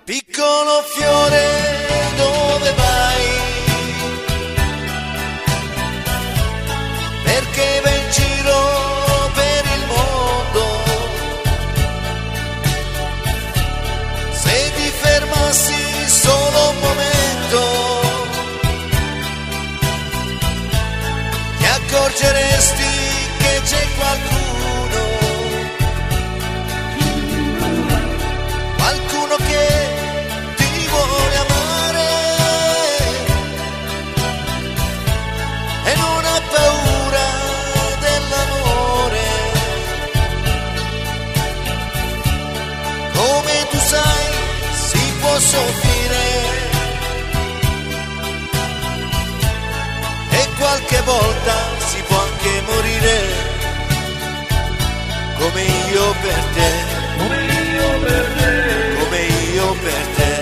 Piccolo fiore, dove vai? Perché vai in giro per il mondo? Se ti fermassi solo un momento, ti accorgeresti che c'è qualcuno che ti vuole amare e non ha paura dell'amore. Come tu sai, si può soffrire e qualche volta si può anche morire, come io per te, come io per te.